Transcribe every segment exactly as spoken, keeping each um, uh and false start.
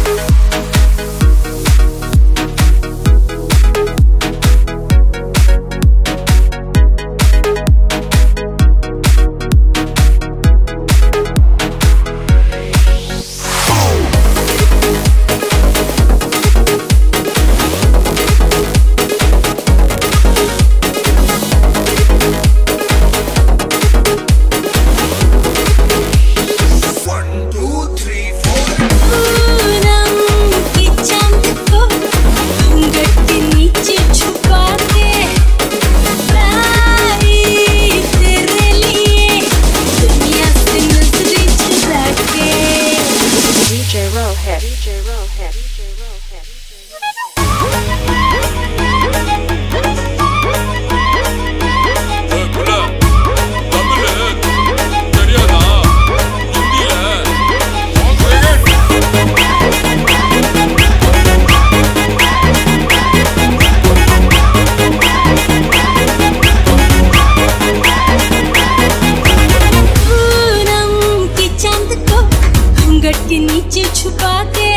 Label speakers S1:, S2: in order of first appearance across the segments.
S1: के नीचे छुपा के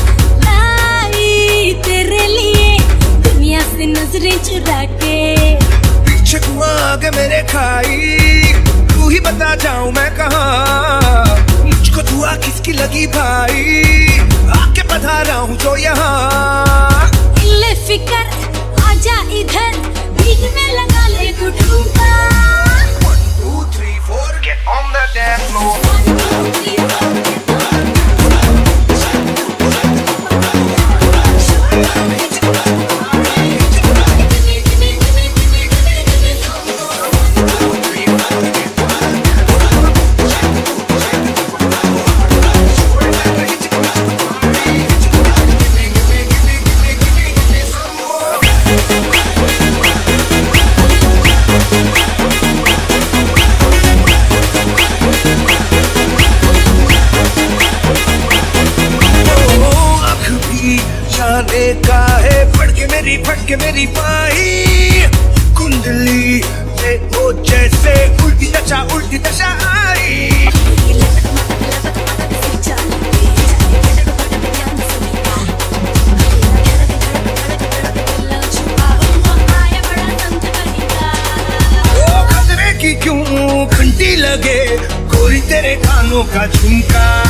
S1: लाई तेरे लिए दुनिया से नजरें चुरा के।
S2: पीछे तू आगे मेरे खाई, तू ही बता जाऊं मैं कहाँ, मुझको दुआ किसकी लगी भाई, आके पधारा हूँ जो यहाँ।
S1: ले फिकर आजा इधर, बीच में लगा ले ठुमका।
S2: One two three four get on the dance floor।
S1: One two three four get
S2: का है फट के मेरी फट के मेरी पाई, कुंडली में हो जैसे उल्टी दशा उल्टी दशा आई। खतरे की क्यों घंटी लगे गोरी तेरे कानों का झुमका।